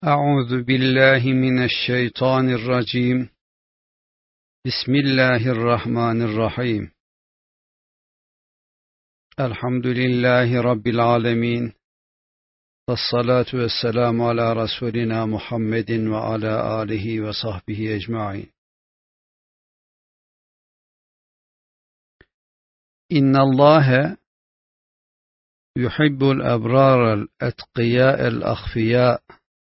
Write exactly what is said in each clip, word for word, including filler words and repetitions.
أعوذ بالله من الشيطان الرجيم بسم الله الرحمن الرحيم الحمد لله رب العالمين والصلاة والسلام على رسولنا محمد وعلى آله وصحبه أجمعين إن الله يحب الأبرار الأتقياء الأخفياء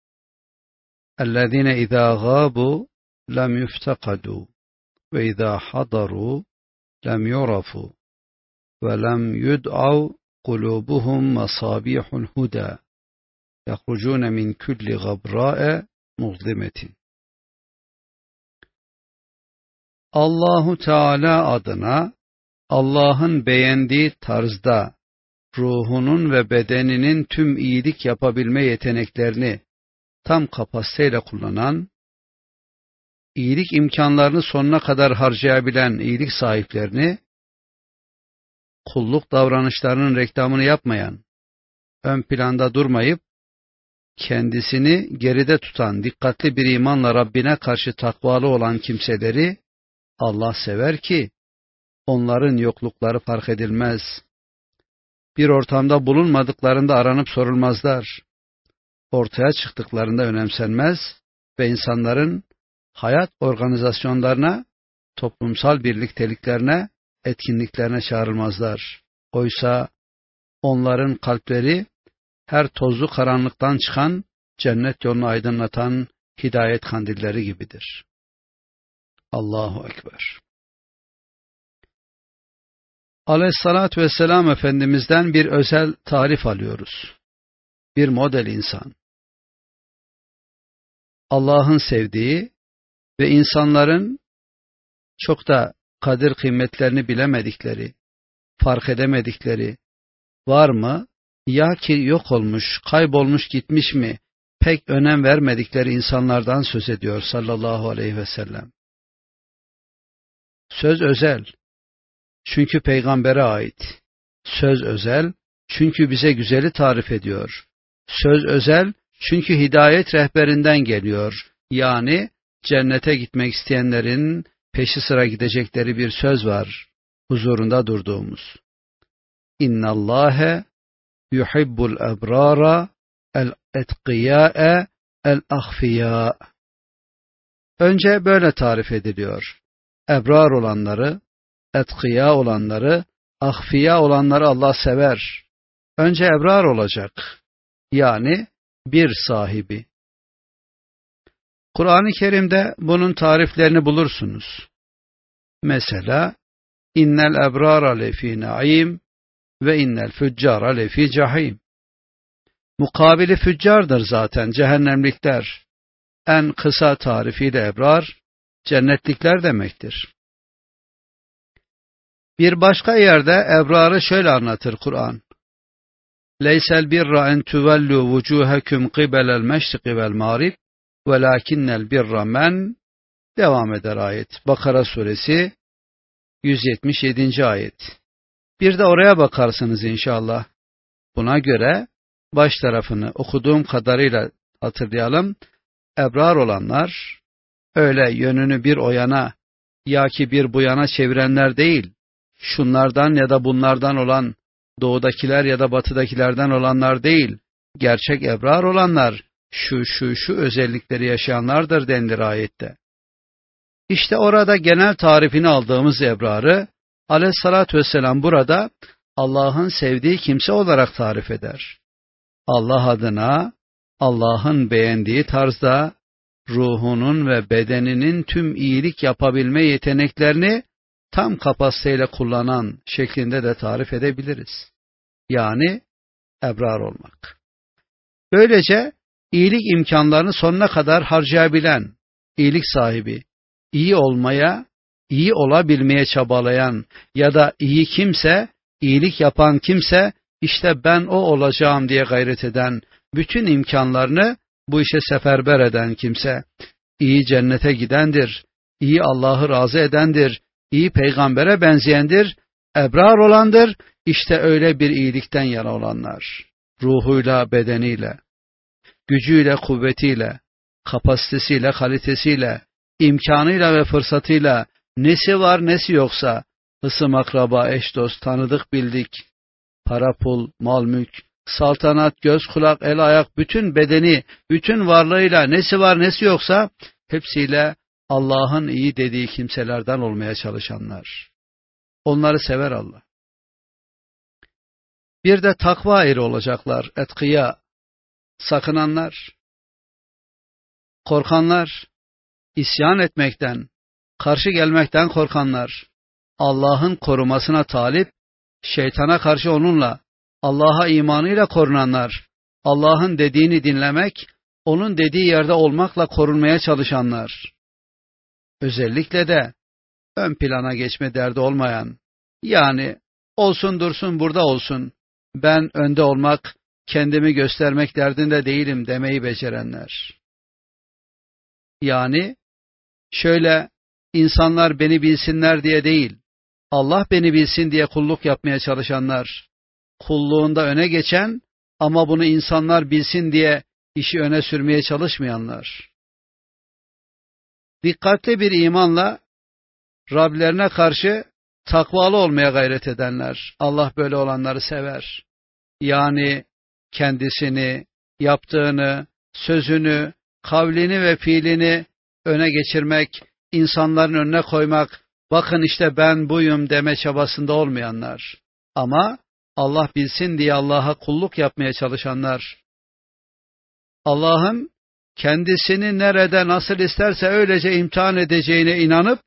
الذين إذا غابوا لم يفتقدوا وإذا حضروا لم يعرفوا ولم يدعوا قلوبهم مصابيح الهدى يخرجون من كل غبراء مظلمة. Allahu Teala adına Allah'ın beğendiği tarzda ruhunun ve bedeninin tüm iyilik yapabilme yeteneklerini tam kapasiteyle kullanan, iyilik imkanlarını sonuna kadar harcayabilen iyilik sahiplerini, kulluk davranışlarının reklamını yapmayan, ön planda durmayıp, kendisini geride tutan dikkatli bir imanla Rabbine karşı takvalı olan kimseleri Allah sever ki, onların yoklukları fark edilmez. Bir ortamda bulunmadıklarında aranıp sorulmazlar. Ortaya çıktıklarında önemsenmez ve insanların hayat organizasyonlarına, toplumsal birlikteliklerine, etkinliklerine çağrılmazlar. Oysa onların kalpleri her tozlu karanlıktan çıkan, cennet yolunu aydınlatan hidayet kandilleri gibidir. Allahu Ekber. Aleyhissalatü vesselam Efendimiz'den bir özel tarif alıyoruz. Bir model insan. Allah'ın sevdiği ve insanların çok da kadir kıymetlerini bilemedikleri, fark edemedikleri, var mı, ya ki yok olmuş, kaybolmuş gitmiş mi, pek önem vermedikleri insanlardan söz ediyor sallallahu aleyhi ve sellem. Söz özel, çünkü peygambere ait. Söz özel, çünkü bize güzeli tarif ediyor. Söz özel, çünkü hidayet rehberinden geliyor. Yani cennete gitmek isteyenlerin peşi sıra gidecekleri bir söz var huzurunda durduğumuz. İnnallâhe yuhibbul ebrâra el-etkiyâe el-ahfiyâ. Önce böyle tarif ediliyor. Ebrar olanları, etkiya olanları, ahfiya olanları Allah sever. Önce ebrar olacak. Yani bir sahibi. Kur'an-ı Kerim'de bunun tariflerini bulursunuz. Mesela innel ebrara lefî naim ve innel füccara lefî cahim. Mukabili füccardır zaten cehennemlikler. En kısa tarifiyle ebrar, cennetlikler demektir. Bir başka yerde ebrarı şöyle anlatır Kur'an. Leysel birra en tuvellu vucuhakum qibelel meşriki vel mağrib velakinnel birra men devam eder ayet. Bakara suresi yüz yetmiş yedinci ayet. Bir de oraya bakarsınız inşallah. Buna göre baş tarafını okuduğum kadarıyla hatırlayalım. Ebrar olanlar öyle yönünü bir o yana ya ki bir bu yana çevirenler değil. Şunlardan ya da bunlardan olan doğudakiler ya da batıdakilerden olanlar değil, gerçek ebrar olanlar, şu şu şu özellikleri yaşayanlardır denilir ayette. İşte orada genel tarifini aldığımız ebrarı, aleyhissalatü vesselam burada Allah'ın sevdiği kimse olarak tarif eder. Allah adına, Allah'ın beğendiği tarzda, ruhunun ve bedeninin tüm iyilik yapabilme yeteneklerini tam kapasiteyle kullanan şeklinde de tarif edebiliriz. Yani ebrar olmak. Böylece iyilik imkanlarını sonuna kadar harcayabilen, iyilik sahibi, iyi olmaya, iyi olabilmeye çabalayan ya da iyi kimse, iyilik yapan kimse, işte ben o olacağım diye gayret eden, bütün imkanlarını bu işe seferber eden kimse, iyi cennete gidendir, iyi Allah'ı razı edendir, İyi peygambere benzeyendir, ebrar olandır, işte öyle bir iyilikten yana olanlar, ruhuyla, bedeniyle. gücüyle, kuvvetiyle, kapasitesiyle, kalitesiyle, imkanıyla ve fırsatıyla nesi var nesi yoksa, hısım, akraba, eş, dost, tanıdık, bildik, para, pul, mal, mülk, saltanat, göz, kulak, el, ayak, bütün bedeni, bütün varlığıyla nesi var nesi yoksa, hepsiyle Allah'ın iyi dediği kimselerden olmaya çalışanlar. Onları sever Allah. Bir de takva eri olacaklar, etkıya, sakınanlar, korkanlar, isyan etmekten, karşı gelmekten korkanlar, Allah'ın korumasına talip, şeytana karşı onunla, Allah'a imanıyla korunanlar, Allah'ın dediğini dinlemek, onun dediği yerde olmakla korunmaya çalışanlar. Özellikle de ön plana geçme derdi olmayan, yani olsun dursun burada olsun, ben önde olmak, kendimi göstermek derdinde değilim demeyi becerenler. Yani şöyle insanlar beni bilsinler diye değil, Allah beni bilsin diye kulluk yapmaya çalışanlar, kulluğunda öne geçen ama bunu insanlar bilsin diye işi öne sürmeye çalışmayanlar. Dikkatli bir imanla Rablerine karşı takvalı olmaya gayret edenler, Allah böyle olanları sever. Yani kendisini, yaptığını, sözünü, kavlini ve fiilini öne geçirmek, insanların önüne koymak, bakın işte ben buyum deme çabasında olmayanlar. Ama Allah bilsin diye Allah'a kulluk yapmaya çalışanlar. Allah'ın kendisini nerede nasıl isterse öylece imtihan edeceğine inanıp,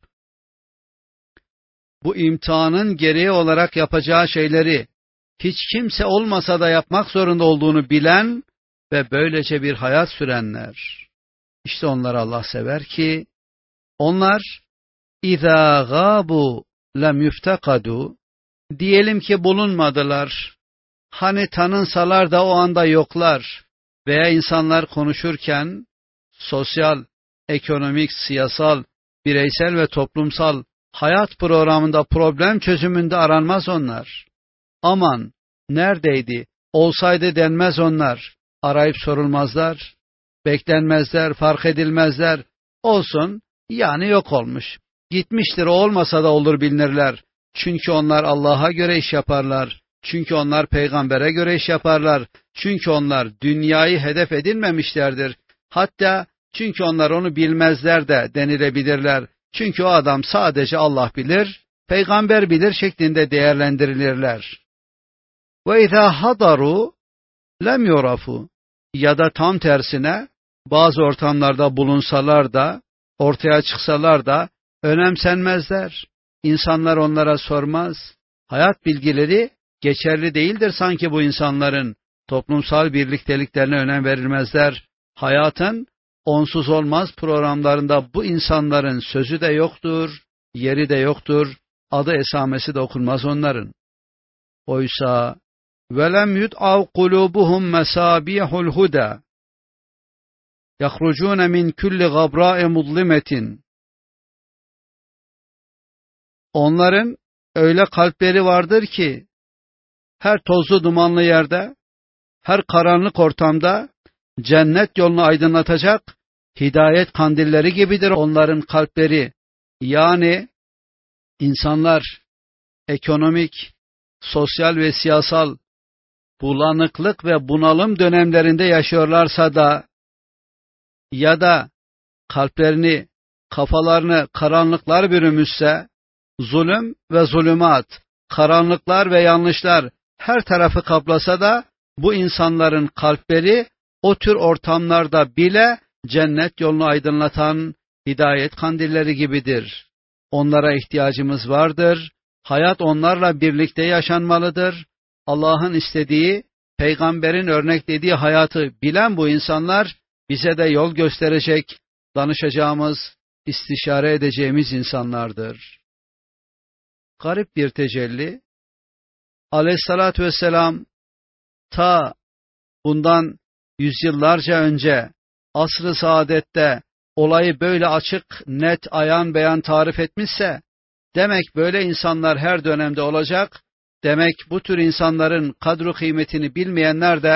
bu imtihanın gereği olarak yapacağı şeyleri hiç kimse olmasa da yapmak zorunda olduğunu bilen ve böylece bir hayat sürenler. İşte onları Allah sever ki, onlar اِذَا غَابُوا لَمْ يُفْتَقَدُوا, diyelim ki bulunmadılar, hani tanınsalar da o anda yoklar veya insanlar konuşurken sosyal, ekonomik, siyasal, bireysel ve toplumsal hayat programında problem çözümünde aranmaz onlar. Aman neredeydi, olsaydı denmez onlar, arayıp sorulmazlar, beklenmezler, fark edilmezler, olsun yani yok olmuş, gitmiştir, o olmasa da olur bilinirler. Çünkü onlar Allah'a göre iş yaparlar, çünkü onlar peygambere göre iş yaparlar, çünkü onlar dünyayı hedef edinmemişlerdir, hatta çünkü onlar onu bilmezler de denilebilirler. Çünkü o adam sadece Allah bilir, peygamber bilir şeklinde değerlendirilirler. Ve izâ hadaru lem yurafu, ya da tam tersine bazı ortamlarda bulunsalar da, ortaya çıksalar da önemsenmezler. İnsanlar onlara sormaz. Hayat bilgileri geçerli değildir sanki bu insanların. Toplumsal birlikteliklerine önem verilmezler. Hayatın onsuz olmaz programlarında bu insanların sözü de yoktur, yeri de yoktur, adı esamesi de okunmaz onların. Oysa velem yud'av kulubuhum mesabihul huda yahrucun min kulli gabra'i muzlimetin. Onların öyle kalpleri vardır ki her tozlu dumanlı yerde, her karanlık ortamda cennet yolunu aydınlatacak hidayet kandilleri gibidir onların kalpleri. Yani insanlar ekonomik, sosyal ve siyasal bulanıklık ve bunalım dönemlerinde yaşıyorlarsa da, ya da kalplerini, kafalarını karanlıklar bürümüşse, zulüm ve zulümat, karanlıklar ve yanlışlar her tarafı kaplasa da, bu insanların kalpleri o tür ortamlarda bile cennet yolunu aydınlatan hidayet kandilleri gibidir. Onlara ihtiyacımız vardır. Hayat onlarla birlikte yaşanmalıdır. Allah'ın istediği, peygamberin örneklediği hayatı bilen bu insanlar bize de yol gösterecek, danışacağımız, istişare edeceğimiz insanlardır. Garip bir tecelli. Aleyhissalatü vesselam ta bundan yüzyıllarca önce asr-ı saadette olayı böyle açık, net, ayan beyan tarif etmişse, demek böyle insanlar her dönemde olacak, demek bu tür insanların kadru kıymetini bilmeyenler de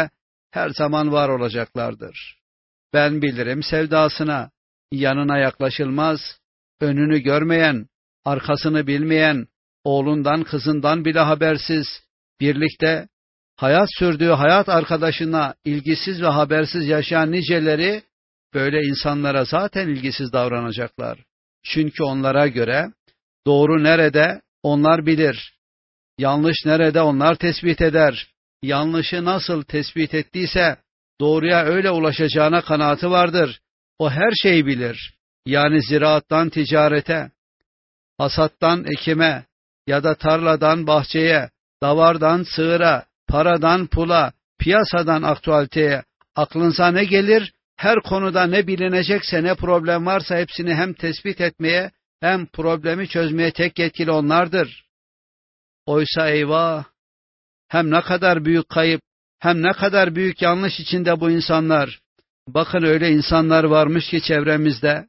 her zaman var olacaklardır. Ben bilirim sevdasına, yanına yaklaşılmaz, önünü görmeyen, arkasını bilmeyen, oğlundan kızından bile habersiz, birlikte hayat sürdüğü hayat arkadaşına ilgisiz ve habersiz yaşayan niceleri, böyle insanlara zaten ilgisiz davranacaklar. Çünkü onlara göre doğru nerede onlar bilir, yanlış nerede onlar tespit eder, yanlışı nasıl tespit ettiyse doğruya öyle ulaşacağına kanaati vardır. O her şeyi bilir. Yani ziraattan ticarete, hasattan ekime ya da tarladan bahçeye, davardan sığıra, paradan pula, piyasadan aktüaliteye, aklınıza ne gelir, her konuda ne bilinecekse, ne problem varsa hepsini hem tespit etmeye hem problemi çözmeye tek yetkili onlardır. Oysa eyvah, hem ne kadar büyük kayıp, hem ne kadar büyük yanlış içinde bu insanlar. Bakın öyle insanlar varmış ki çevremizde.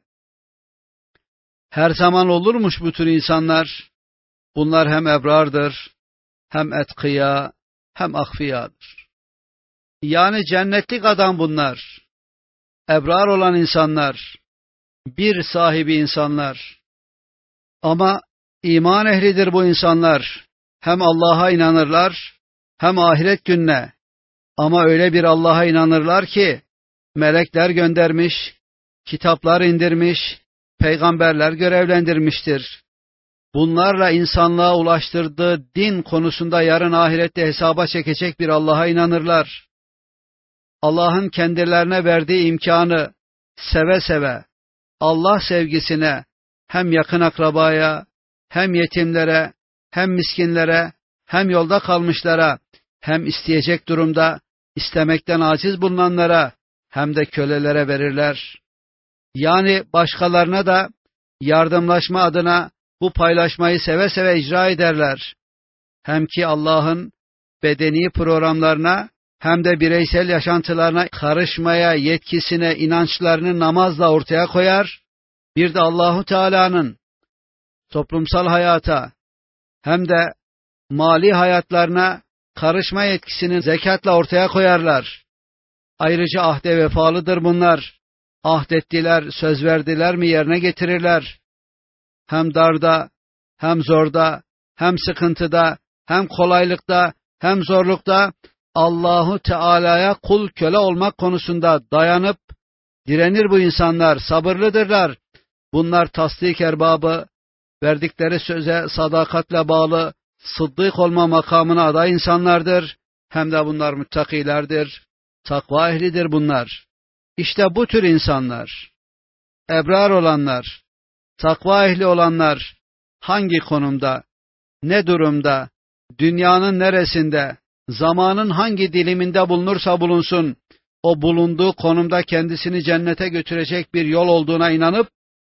Her zaman olurmuş bu tür insanlar. Bunlar hem ebrardır, hem etkıya, hem akfiyadır. Yani cennetlik adam bunlar. Ebrar olan insanlar, bir sahibi insanlar. Ama iman ehlidir bu insanlar. Hem Allah'a inanırlar, hem ahiret gününe. Ama öyle bir Allah'a inanırlar ki, melekler göndermiş, kitaplar indirmiş, peygamberler görevlendirmiştir. Bunlarla insanlığa ulaştırdığı din konusunda yarın ahirette hesaba çekecek bir Allah'a inanırlar. Allah'ın kendilerine verdiği imkanı seve seve, Allah sevgisine, hem yakın akrabaya, hem yetimlere, hem miskinlere, hem yolda kalmışlara, hem isteyecek durumda, istemekten aciz bulunanlara, hem de kölelere verirler. Yani başkalarına da yardımlaşma adına bu paylaşmayı seve seve icra ederler. Hem ki Allah'ın bedeni programlarına hem de bireysel yaşantılarına karışmaya yetkisine, inançlarını namazla ortaya koyar. Bir de Allahu Teala'nın toplumsal hayata hem de mali hayatlarına karışma yetkisini zekatla ortaya koyarlar. Ayrıca ahde vefalıdır bunlar. Ahdettiler, söz verdiler mi yerine getirirler. Hem darda, hem zorda, hem sıkıntıda, hem kolaylıkta, hem zorlukta Allahu Teala'ya kul köle olmak konusunda dayanıp direnir bu insanlar, sabırlıdırlar. Bunlar tasdik erbabı, verdikleri söze sadakatle bağlı, sıddık olma makamına aday insanlardır. Hem de bunlar müttakilerdir, takva ehlidir bunlar. İşte bu tür insanlar, ebrar olanlar, takva ehli olanlar hangi konumda, ne durumda, dünyanın neresinde, zamanın hangi diliminde bulunursa bulunsun, o bulunduğu konumda kendisini cennete götürecek bir yol olduğuna inanıp,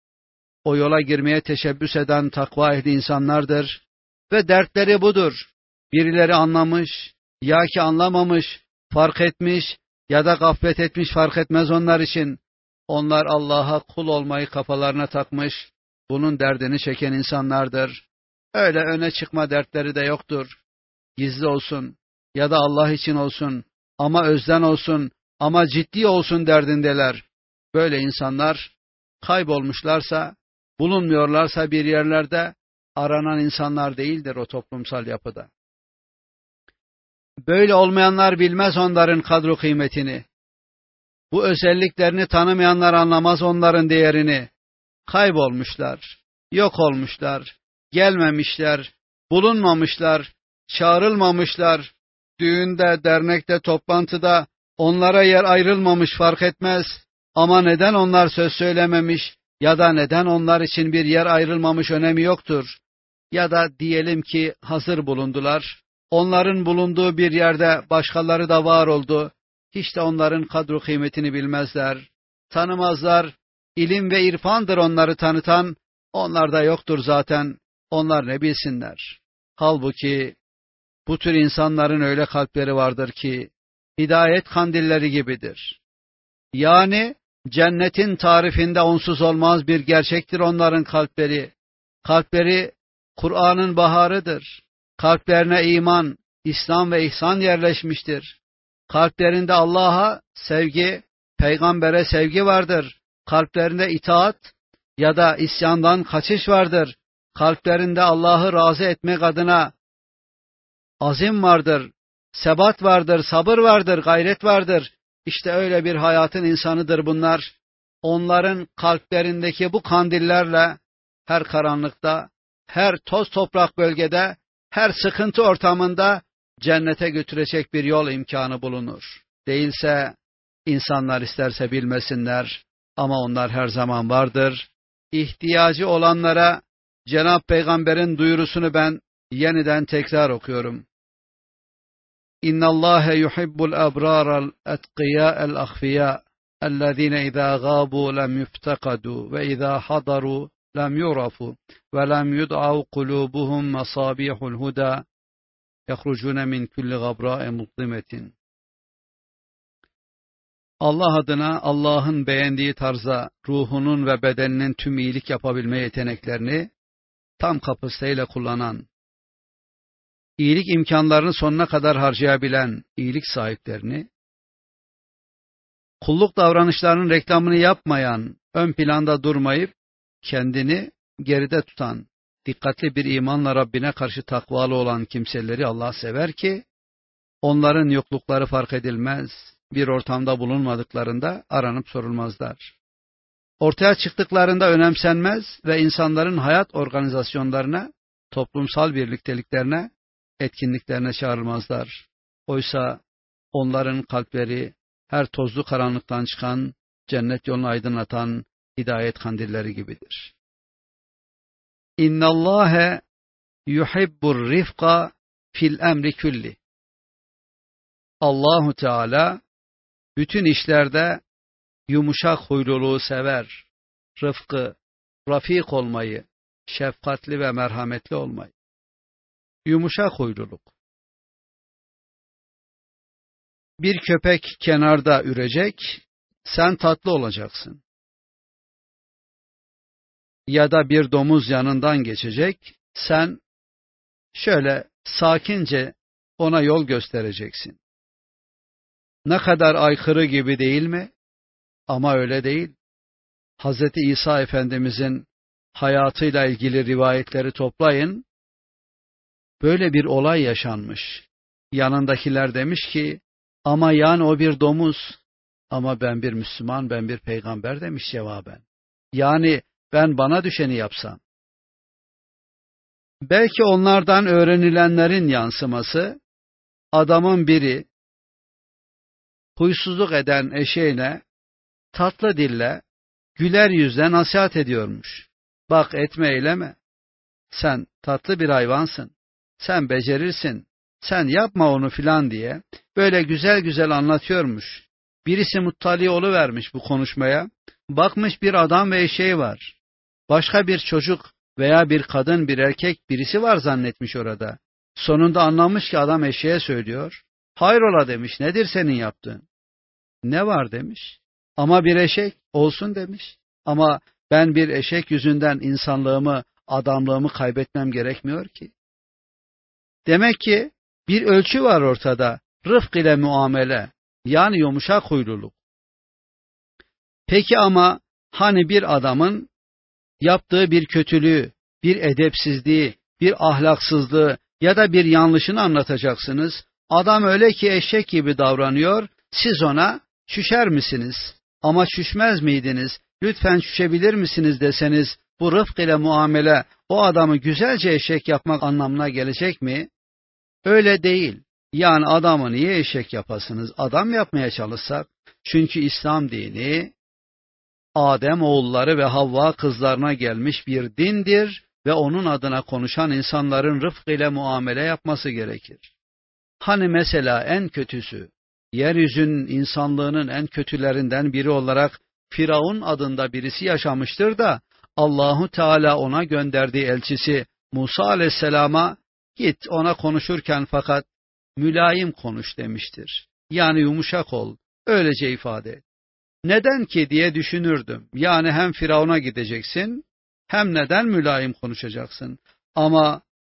o yola girmeye teşebbüs eden takva ehli insanlardır. Ve dertleri budur. Birileri anlamış, ya ki anlamamış, fark etmiş ya da gaflet etmiş fark etmez onlar için. Onlar Allah'a kul olmayı kafalarına takmış, bunun derdini çeken insanlardır. Öyle öne çıkma dertleri de yoktur. Gizli olsun ya da Allah için olsun ama özden olsun ama ciddi olsun derdindeler. Böyle insanlar kaybolmuşlarsa, bulunmuyorlarsa bir yerlerde aranan insanlar değildir o toplumsal yapıda. Böyle olmayanlar bilmez onların kadro kıymetini. Bu özelliklerini tanımayanlar anlamaz onların değerini. Kaybolmuşlar, yok olmuşlar, gelmemişler, bulunmamışlar, çağrılmamışlar. Düğünde, dernekte, toplantıda onlara yer ayrılmamış fark etmez. Ama neden onlar söz söylememiş ya da neden onlar için bir yer ayrılmamış önemi yoktur. Ya da diyelim ki hazır bulundular. Onların bulunduğu bir yerde başkaları da var oldu. Hiç de onların kadro kıymetini bilmezler, tanımazlar. İlim ve irfandır onları tanıtan, onlar da yoktur zaten. Onlar ne bilsinler. Halbuki bu tür insanların öyle kalpleri vardır ki hidayet kandilleri gibidir. Yani cennetin tarifinde onsuz olmaz bir gerçektir onların kalpleri. Kalpleri Kur'an'ın baharıdır. Kalplerine iman, İslam ve ihsan yerleşmiştir. Kalplerinde Allah'a sevgi, peygambere sevgi vardır. Kalplerinde itaat ya da isyandan kaçış vardır. Kalplerinde Allah'ı razı etmek adına azim vardır, sebat vardır, sabır vardır, gayret vardır. İşte öyle bir hayatın insanıdır bunlar. Onların kalplerindeki bu kandillerle her karanlıkta, her toz toprak bölgede, her sıkıntı ortamında cennete götürecek bir yol imkanı bulunur. Değilse insanlar isterse bilmesinler ama onlar her zaman vardır. İhtiyacı olanlara Cenab-ı Peygamber'in duyurusunu ben yeniden tekrar okuyorum. İnna Allahe yuhibbul ebrara'l etqiya'el ahfiya ellezine izâ gâbû lem yuftakadû ve izâ hadarû lem yurafu ve lem yud'av kulûbuhum masâbihul huda yahrucûne min kulli gabrâ'e muzlimetin. Allah adına Allah'ın beğendiği tarza ruhunun ve bedeninin tüm iyilik yapabilme yeteneklerini tam kapasiteyle kullanan, iyilik imkanlarını sonuna kadar harcayabilen iyilik sahiplerini, kulluk davranışlarının reklamını yapmayan, ön planda durmayıp kendini geride tutan, dikkatli bir imanla Rabbine karşı takvalı olan kimseleri Allah sever ki, onların yoklukları fark edilmez, bir ortamda bulunmadıklarında aranıp sorulmazlar. Ortaya çıktıklarında önemsenmez ve insanların hayat organizasyonlarına, toplumsal birlikteliklerine, etkinliklerine çağrılmazlar. Oysa onların kalpleri her tozlu karanlıktan çıkan, cennet yolunu aydınlatan hidayet kandilleri gibidir. İnna Allahe yuhibbur rifqa fil emri külli. Allahu Teala bütün işlerde yumuşak huyluluğu sever, rıfkı, rafik olmayı, şefkatli ve merhametli olmayı. Yumuşak huyluluk. Bir köpek kenarda ürecek, sen tatlı olacaksın. Ya da bir domuz yanından geçecek, sen şöyle sakince ona yol göstereceksin. Ne kadar aykırı gibi değil mi? Ama öyle değil. Hazreti İsa Efendimizin hayatıyla ilgili rivayetleri toplayın. Böyle bir olay yaşanmış. Yanındakiler demiş ki, ama yani o bir domuz, ama ben bir Müslüman, ben bir peygamber demiş cevaben. Yani ben bana düşeni yapsam. Belki onlardan öğrenilenlerin yansıması, adamın biri, huysuzluk eden eşeğine, tatlı dille, güler yüzle nasihat ediyormuş. Bak etme eyleme. Sen tatlı bir hayvansın. Sen becerirsin. Sen yapma onu filan diye böyle güzel güzel anlatıyormuş. Birisi muttali oluvermiş bu konuşmaya. Bakmış bir adam ve eşeği var. Başka bir çocuk veya bir kadın, bir erkek birisi var zannetmiş orada. Sonunda anlamış ki adam eşeğe söylüyor. Hayrola demiş, nedir senin yaptığın? Ne var demiş. Ama bir eşek olsun demiş. Ama ben bir eşek yüzünden insanlığımı, adamlığımı kaybetmem gerekmiyor ki. Demek ki bir ölçü var ortada. Rıfk ile muamele, yani yumuşak huyluluk. Peki ama hani bir adamın yaptığı bir kötülüğü, bir edepsizliği, bir ahlaksızlığı ya da bir yanlışını anlatacaksınız. Adam öyle ki eşek gibi davranıyor, siz ona şüşer misiniz? Ama şüşmez miydiniz? Lütfen şüşebilir misiniz deseniz, bu rıfk ile muamele o adamı güzelce eşek yapmak anlamına gelecek mi? Öyle değil. Yani adamı niye eşek yapasınız? Adam yapmaya çalışsak. Çünkü İslam dini, Adem oğulları ve Havva kızlarına gelmiş bir dindir ve onun adına konuşan insanların rıfk ile muamele yapması gerekir. Hani mesela en kötüsü, yeryüzünün insanlığının en kötülerinden biri olarak Firavun adında birisi yaşamıştır da Allahu Teala ona gönderdiği elçisi Musa Aleyhisselam'a git ona konuşurken fakat mülayim konuş demiştir. Yani yumuşak ol, öylece ifade et. Neden ki diye düşünürdüm. Yani hem Firavun'a gideceksin hem neden mülayim konuşacaksın. Ama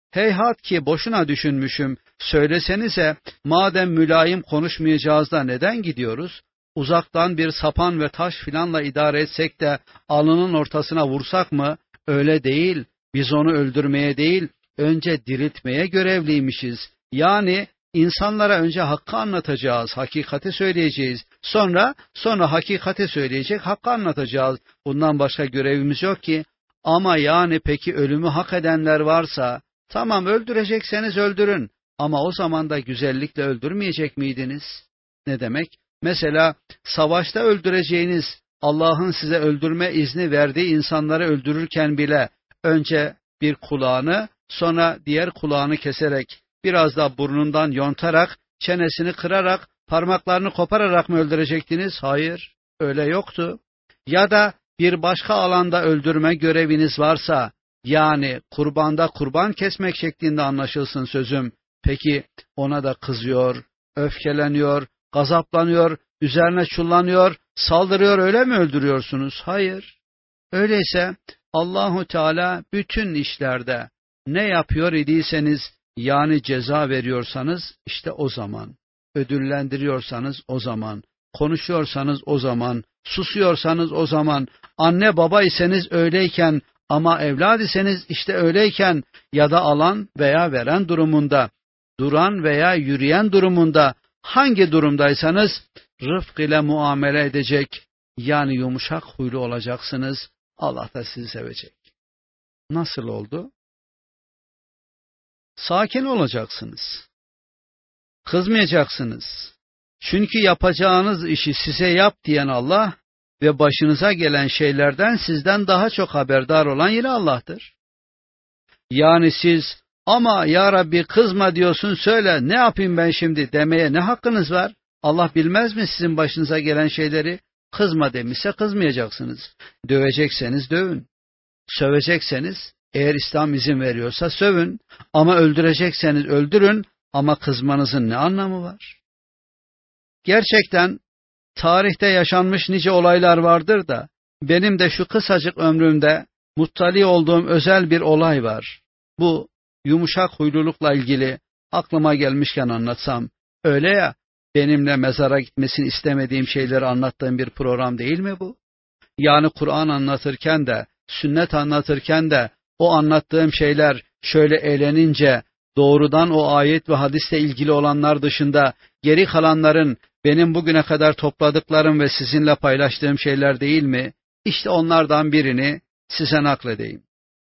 Heyhat ki boşuna düşünmüşüm, söylesenize, madem mülayim konuşmayacağız da neden gidiyoruz? Uzaktan bir sapan ve taş filanla idare etsek de alnının ortasına vursak mı? Öyle değil, biz onu öldürmeye değil, önce diriltmeye görevliymişiz. Yani insanlara önce hakkı anlatacağız, hakikati söyleyeceğiz. Sonra, sonra hakikati söyleyecek, hakkı anlatacağız. Bundan başka görevimiz yok ki. Ama yani peki ölümü hak edenler varsa, tamam öldürecekseniz öldürün. Ama o zaman da güzellikle öldürmeyecek miydiniz? Ne demek? Mesela savaşta öldüreceğiniz, Allah'ın size öldürme izni verdiği insanları öldürürken bile önce bir kulağını, sonra diğer kulağını keserek, biraz da burnundan yontarak, çenesini kırarak, parmaklarını kopararak mı öldürecektiniz? Hayır, öyle yoktu. Ya da bir başka alanda öldürme göreviniz varsa, yani kurbanda kurban kesmek şeklinde anlaşılsın sözüm. Peki ona da kızıyor, öfkeleniyor, gazaplanıyor, üzerine çullanıyor, saldırıyor, öyle mi öldürüyorsunuz? Hayır. Öyleyse Allahu Teala bütün işlerde ne yapıyor idiyseniz, yani ceza veriyorsanız işte o zaman, ödüllendiriyorsanız o zaman, konuşuyorsanız o zaman, susuyorsanız o zaman, anne baba iseniz öyleyken ama evlad iseniz işte öyleyken, ya da alan veya veren durumunda, duran veya yürüyen durumunda, hangi durumdaysanız rıfk ile muamele edecek, yani yumuşak huylu olacaksınız, Allah da sizi sevecek. Nasıl oldu? Sakin olacaksınız. Kızmayacaksınız. Çünkü yapacağınız işi size yap diyen Allah ve başınıza gelen şeylerden sizden daha çok haberdar olan yine Allah'tır. Yani siz ama ya Rabbi kızma diyorsun, söyle ne yapayım ben şimdi demeye ne hakkınız var? Allah bilmez mi sizin başınıza gelen şeyleri? Kızma demişse kızmayacaksınız. Dövecekseniz dövün. Sövecekseniz, eğer İslam izin veriyorsa sövün. Ama öldürecekseniz öldürün. Ama kızmanızın ne anlamı var? Gerçekten tarihte yaşanmış nice olaylar vardır da, benim de şu kısacık ömrümde muttali olduğum özel bir olay var. Bu yumuşak huylulukla ilgili aklıma gelmişken anlatsam, öyle ya, benimle mezara gitmesini istemediğim şeyleri anlattığım bir program değil mi bu? Yani Kur'an anlatırken de, sünnet anlatırken de, o anlattığım şeyler şöyle eğlenince, doğrudan o ayet ve hadisle ilgili olanlar dışında, geri kalanların benim bugüne kadar topladıklarım ve sizinle paylaştığım şeyler değil mi? İşte onlardan birini size nakledeyim.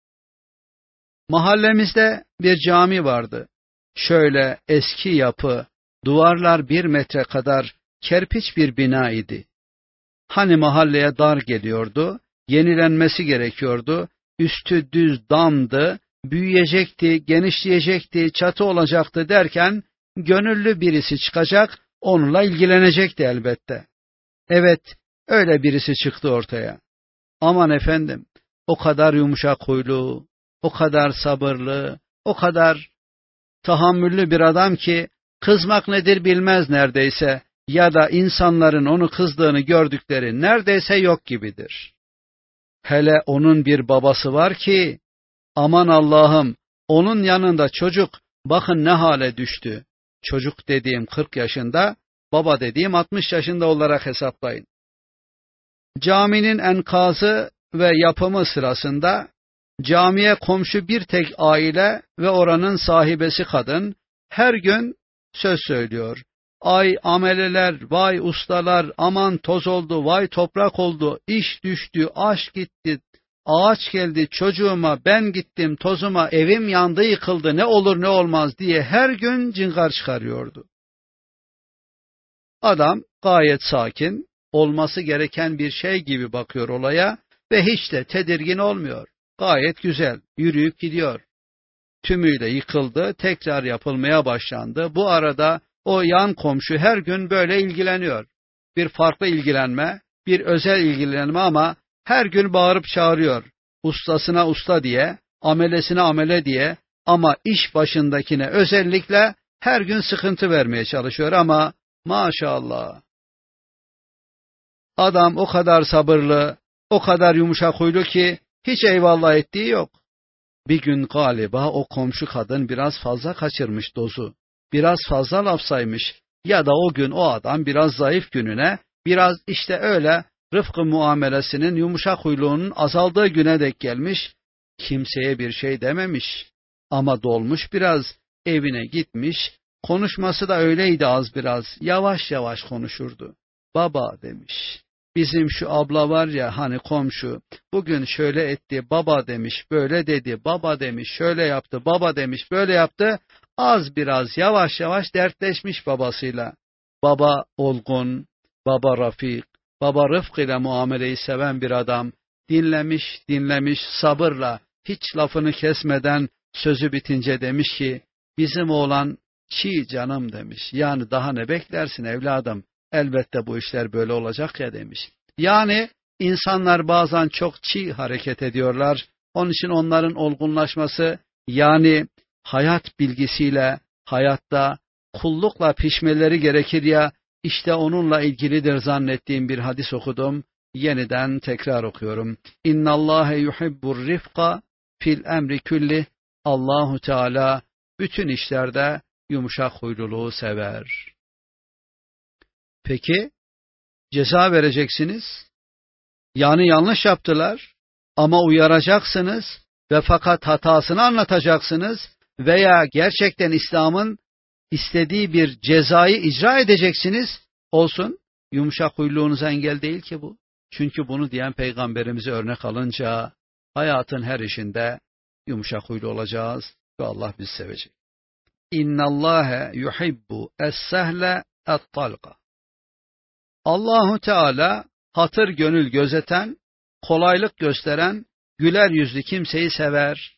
Mahallemizde bir cami vardı. Şöyle eski yapı, duvarlar bir metre kadar kerpiç bir bina idi. Hani mahalleye dar geliyordu, yenilenmesi gerekiyordu, üstü düz damdı, büyüyecekti, genişleyecekti, çatı olacaktı derken, gönüllü birisi çıkacak, onunla ilgilenecekti elbette. Evet, öyle birisi çıktı ortaya. Aman efendim, o kadar yumuşak huylu, o kadar sabırlı, o kadar tahammüllü bir adam ki, kızmak nedir bilmez neredeyse, ya da insanların onu kızdığını gördükleri neredeyse yok gibidir. Hele onun bir babası var ki, aman Allah'ım, onun yanında çocuk, bakın ne hale düştü. Çocuk dediğim kırk yaşında, baba dediğim altmış yaşında olarak hesaplayın. Caminin enkazı ve yapımı sırasında, camiye komşu bir tek aile ve oranın sahibesi kadın, her gün söz söylüyor. Ay ameleler, vay ustalar, aman toz oldu, vay toprak oldu, iş düştü, aş gitti, ağaç geldi çocuğuma, ben gittim tozuma, evim yandı yıkıldı, ne olur ne olmaz diye her gün cingar çıkarıyordu. Adam gayet sakin, olması gereken bir şey gibi bakıyor olaya ve hiç de tedirgin olmuyor. Gayet güzel, yürüyüp gidiyor. Tümüyle yıkıldı, tekrar yapılmaya başlandı. Bu arada o yan komşu her gün böyle ilgileniyor. Bir farklı ilgilenme, bir özel ilgilenme ama her gün bağırıp çağırıyor. Ustasına usta diye, amelesine amele diye ama iş başındakine özellikle her gün sıkıntı vermeye çalışıyor ama maşallah. Adam o kadar sabırlı, o kadar yumuşak huylu ki hiç eyvallah ettiği yok. Bir gün galiba o komşu kadın biraz fazla kaçırmış dozu. Biraz fazla laf saymış. Ya da o gün o adam biraz zayıf gününe, biraz işte öyle rıfkı muamelesinin, yumuşak huyluğunun azaldığı güne denk gelmiş. Kimseye bir şey dememiş. Ama dolmuş biraz, evine gitmiş. Konuşması da öyleydi az biraz. Yavaş yavaş konuşurdu. Baba demiş. Bizim şu abla var ya hani komşu, bugün şöyle etti, baba demiş, böyle dedi, baba demiş, şöyle yaptı, baba demiş, böyle yaptı. Az biraz yavaş yavaş dertleşmiş babasıyla. Baba olgun, baba Rafik, baba Rıfkı ile muameleyi seven bir adam. Dinlemiş, dinlemiş sabırla, hiç lafını kesmeden sözü bitince demiş ki, bizim oğlan çiğ canım demiş. Yani daha ne beklersin evladım? Elbette bu işler böyle olacak ya demiş. Yani insanlar bazen çok çiğ hareket ediyorlar. Onun için onların olgunlaşması, yani hayat bilgisiyle, hayatta kullukla pişmeleri gerekir ya, işte onunla ilgilidir zannettiğim bir hadis okudum. Yeniden tekrar okuyorum. İnnallâhe yuhibbur rifqa fil emri külli. Allahu Teala bütün işlerde yumuşak huyluluğu sever. Peki, ceza vereceksiniz. Yani yanlış yaptılar ama uyaracaksınız ve fakat hatasını anlatacaksınız veya gerçekten İslam'ın istediği bir cezayı icra edeceksiniz. Olsun, yumuşak huyluğunuza engel değil ki bu. Çünkü bunu diyen peygamberimize örnek alınca hayatın her işinde yumuşak huylu olacağız ve Allah bizi sevecek. İnnallâhe yuhibbu es-sehle et-talqa. Allahu Teala hatır gönül gözeten, kolaylık gösteren, güler yüzlü kimseyi sever.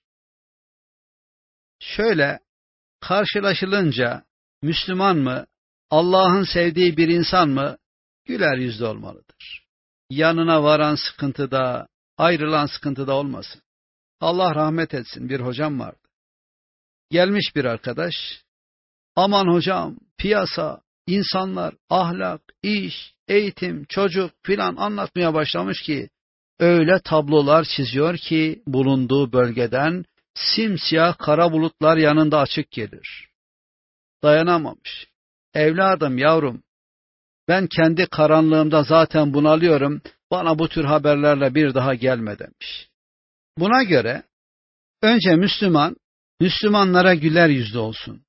Şöyle karşılaşılınca Müslüman mı, Allah'ın sevdiği bir insan mı güler yüzlü olmalıdır. Yanına varan sıkıntıda, ayrılan sıkıntıda olmasın. Allah rahmet etsin, bir hocam vardı. Gelmiş bir arkadaş, aman hocam, piyasa, insanlar, ahlak, iş, eğitim, çocuk filan anlatmaya başlamış ki, öyle tablolar çiziyor ki bulunduğu bölgeden simsiyah kara bulutlar yanında açık gelir. Dayanamamış. Evladım, yavrum, ben kendi karanlığımda zaten bunalıyorum, bana bu tür haberlerle bir daha gelme demiş. Buna göre önce Müslüman, Müslümanlara güler yüzlü olsun.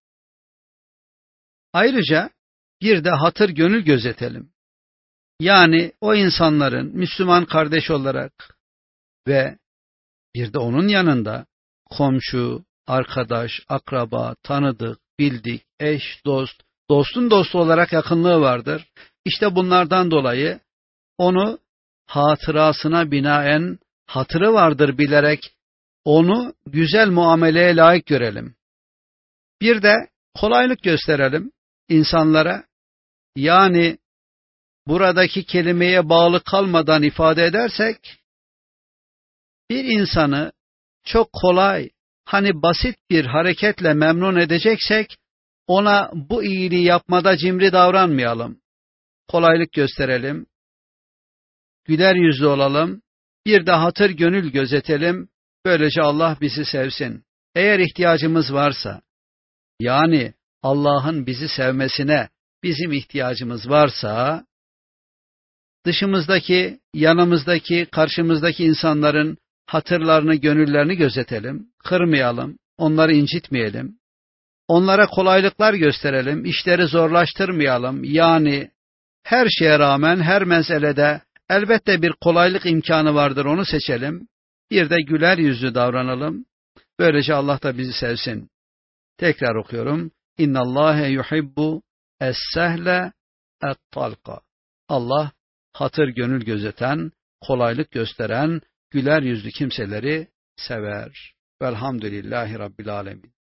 Ayrıca bir de hatır gönül gözetelim. Yani o insanların Müslüman kardeş olarak ve bir de onun yanında komşu, arkadaş, akraba, tanıdık, bildik, eş, dost, dostun dostu olarak yakınlığı vardır. İşte bunlardan dolayı onu hatırasına binaen hatırı vardır bilerek onu güzel muameleye layık görelim. Bir de kolaylık gösterelim insanlara. Yani buradaki kelimeye bağlı kalmadan ifade edersek, bir insanı çok kolay, hani basit bir hareketle memnun edeceksek, ona bu iyiliği yapmada cimri davranmayalım. Kolaylık gösterelim, güler yüzlü olalım, bir de hatır gönül gözetelim, böylece Allah bizi sevsin. Eğer ihtiyacımız varsa, yani Allah'ın bizi sevmesine bizim ihtiyacımız varsa, dışımızdaki, yanımızdaki, karşımızdaki insanların hatırlarını, gönüllerini gözetelim, kırmayalım, onları incitmeyelim, onlara kolaylıklar gösterelim, işleri zorlaştırmayalım. Yani her şeye rağmen her meselede elbette bir kolaylık imkanı vardır, onu seçelim. Bir de güler yüzlü davranalım. Böylece Allah da bizi sevsin. Tekrar okuyorum. İnnallâhe yuhibbu es-sehle et-talqa. Allah hatır gönül gözeten, kolaylık gösteren, güler yüzlü kimseleri sever. Velhamdülillahi Rabbil alemin.